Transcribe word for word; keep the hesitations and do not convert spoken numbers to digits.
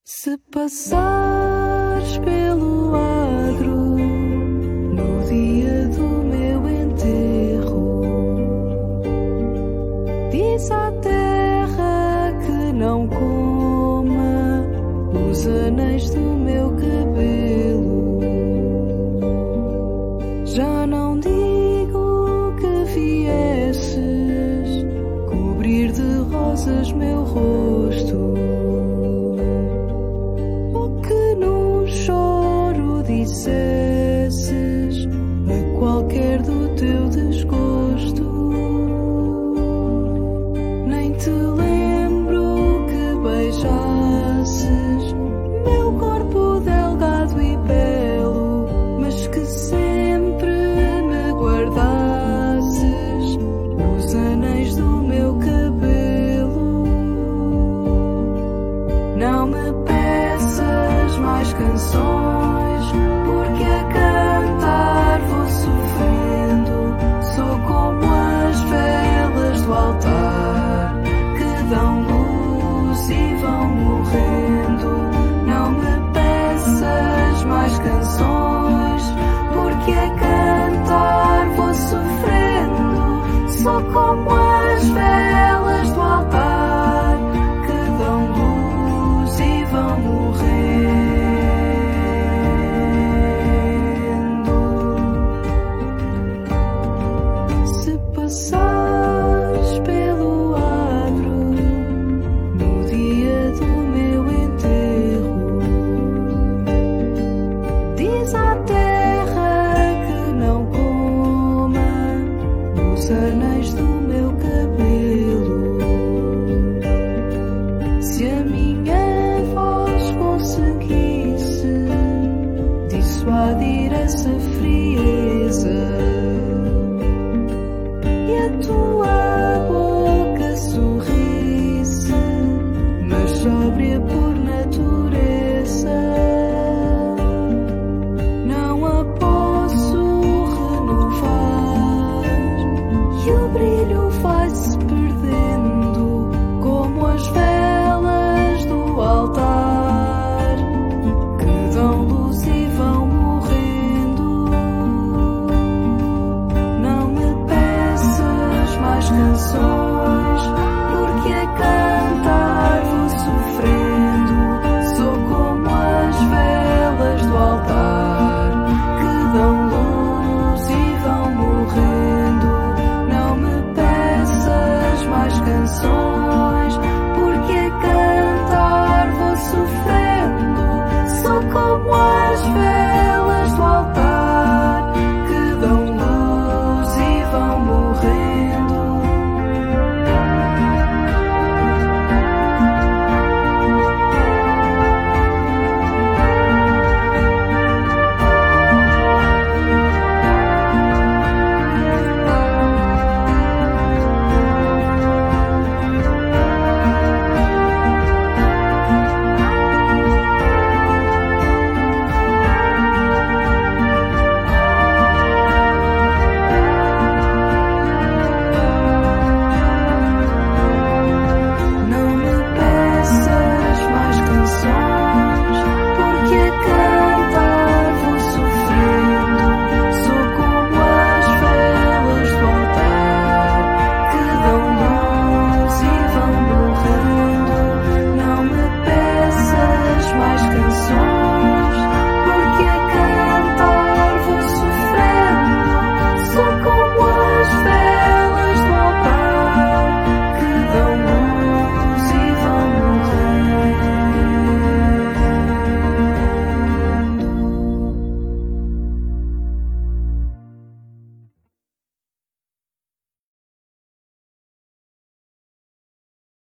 Se passares pelo adro no dia do meu enterro, diz à terra que não coma os anéis do meu cabelo. Já não digo que viesses cobrir de rosas meu rosto, dissesses a qualquer do teu desgosto. Nem te lembro que beijasses meu corpo delgado e belo, mas que sempre me guardasses os anéis do meu cabelo. Não me peças mais canções, porque a cantar vou sofrendo. Sou como as velas do altar que dão luz e vão morrendo. Não me peças mais canções, porque a cantar vou sofrendo. Sou como as velas do altar que dão luz e vão morrendo. Passares pelo adro no dia do meu enterro, diz à terra que não coma os anéis do meu cabelo. Se a minha voz conseguir